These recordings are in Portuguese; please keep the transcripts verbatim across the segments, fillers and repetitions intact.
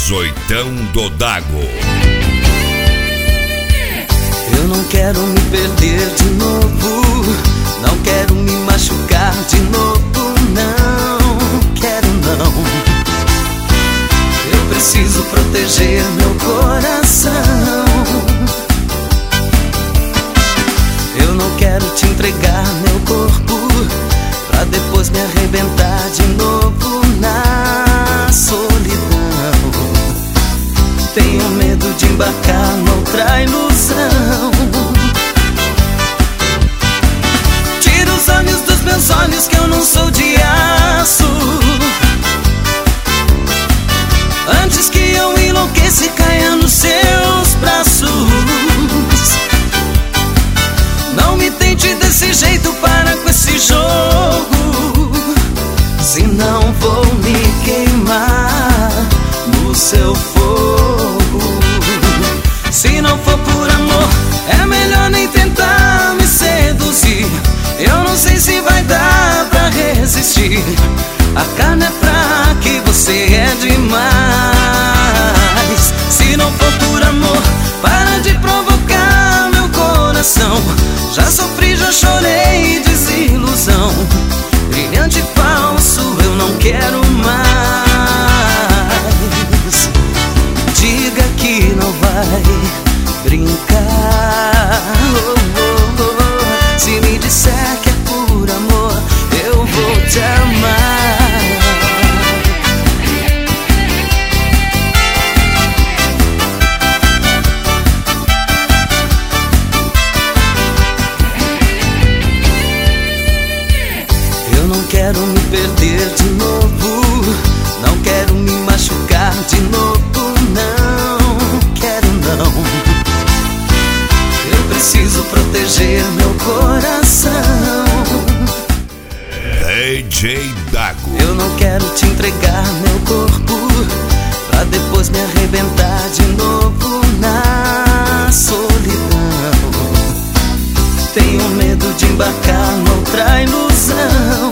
dezoitão do Dago. Eu não quero me perder de novo, não quero me machucar de novo, não quero não. Eu preciso proteger meu coração. Eu não quero te entregar meu corpo pra depois me arrebentar de novo na solidão. Tenho medo de embarcar noutra ilusão. Tira os olhos dos meus olhos, que eu não sou de aço. Antes que eu enlouqueça e caia nos seus braços. Não me tente desse jeito, para com esse jogo, senão vou me queimar no seu fogo. Se não for por amor, é melhor nem tentar me seduzir. Eu não sei se vai dar pra resistir. A carne é fraca e você é demais. Se não for por amor, para de provocar meu coração. Já sofri, já chorei, desilusão. Brilhante e falso, eu não quero mais. Diga que não vai brincar. Oh, oh, oh. Se me disser que é por amor, eu vou te amar. Eu não quero me perder de novo, não quero me machucar de novo, não quero não. Eu preciso proteger meu coração. D J Dago. Eu não quero te entregar meu corpo pra depois me arrebentar de novo na solidão. Tenho medo de embarcar noutra ilusão.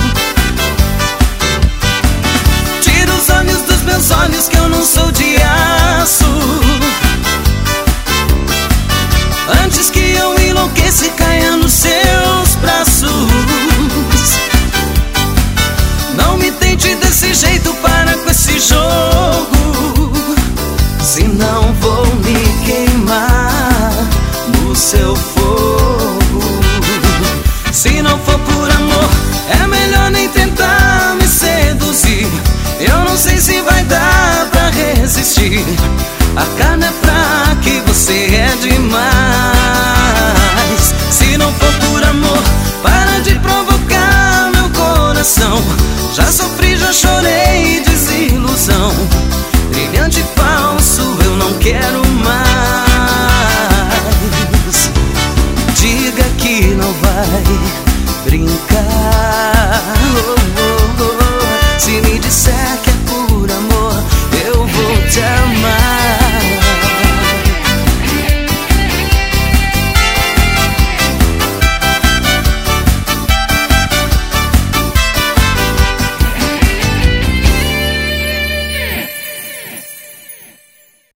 Tira os olhos dos meus olhos, que eu não sou de aço. Antes que eu enlouqueça e caia nos seus braços. Não me tente desse jeito, para com esse jogo, senão vou me queimar no seu fogo. Se não for por amor, é melhor nem tentar me seduzir. Eu não sei se vai dar pra resistir. A carne é